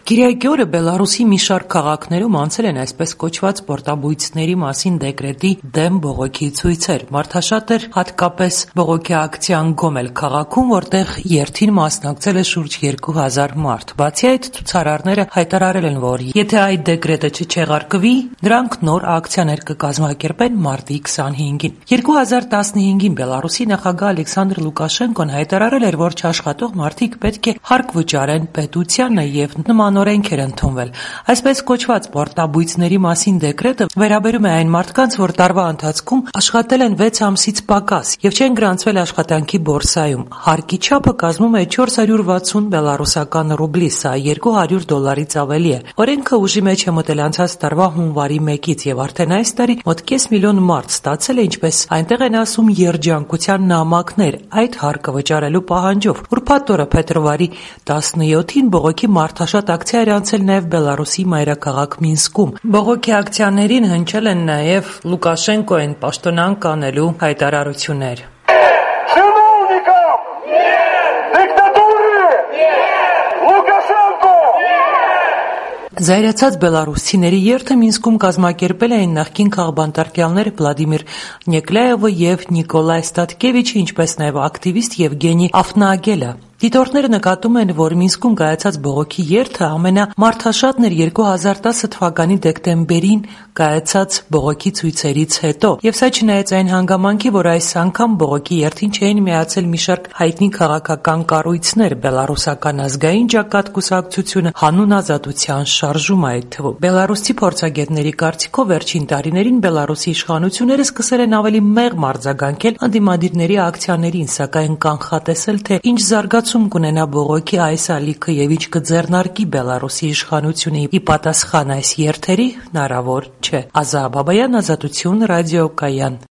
Կիրակի օրը Բելարուսի մի շարք քաղաքներում անցել են այսպես կոչված պորտաբույծների մասին դեկրետի դեմ բողոքի ցույցեր։ Մարդաշատ էր հատկապես բողոքի ակցիան Գոմել քաղաքում, որտեղ երթին մասնակցել է շուրջ 2000 մարդ։ Բացի այդ, ցուցարարները հայտարարել են, որ եթե այդ դեկրետը չչեղարկվի, դրանք նոր ակցիաներ կկազմակերպեն մարտի 25-ին։ 2015-ին Բելարուսի նախագահ Ալեքսանդր Լուկաշենկոն հայտարարել էր, որ չաշխատող մարդիկ պետք է հարկ վճարեն պետությանը եւ նմանօրենք էր ընդունվել։ Այսպես կոչված պորտաբույծների մասին դեկրետը վերաբերում է այն մարդկանց, որ տարվա ընթացքում աշխատել են 6 ամսից պակաս եւ չեն գրանցվել աշխատանքի բորսայում։ Հարկի չափը կազմում է 460 բելարուսական ռուբլի, սա $200-ից ավելի է։ Օրենքը ուժի մեջ է մտել անցած տարվա հունվարի 1-ից եւ արդեն այս տարի մոտ 5 միլիոն մարդ ստացել է, ինչպես այնտեղ են ասում, երջանկության նամակներ այդ հարկը վճարելու պահանջով։ Ուրբաթ օրը փետրվարի 17-ին բողոքի մարդաշատ ակցիա էր անցել նաև Բելարուսի մայրաքաղաք Մինսկում։ Բողոքի ակցիաներին հնչել են նաև Լուկաշենկոին պաշտոնանկ անելու հայտարարություններ։ Զայրացած բելարուսցիների երթը Մինսկում կազմակերպել էին նախկին քաղբանտարկյալներ Վլադիմիր Նեկլաևը եւ Նիկոլայ Ստատկևիչը, ինչպես նաև ակտիվիստ Եվգենի Աֆնագելը։ Դիտորդները նկատում են, որ Մինսկում կայացած բողոքի երթը ամենամարդաշատն էր 2010 թվականի դեկտեմբերին կայացած բողոքի ցույցերից հետո, եւ սա չնայած այն հանգամանքի, որ այս անգամ բողոքի երթին չէին միացել մի շարք հայտնի քաղաքական կառույցներ, Բելարուսական ազգային ճակատ կուսակցությունը, Հանուն ազատության շարժումը այդ թվում։ Բելարուսի փորձագետների կարծիքով վերջին տարիներին Բելարուսի իշխանությունները սկսել են ավելի մեղմ արձագանքել ընդդիմադիրների ակցիաներին, սակայն կանխատեսել, թե ինչ զարգացում կունենա բողոքի այս ալիքը եւ ինչ կձեռնարկի Բելարուսի իշխանությունը ի պատասխան այս երթերի հնարավոր չէ։ Ազա Բաբայան, Ազատություն, ռադիոկայան։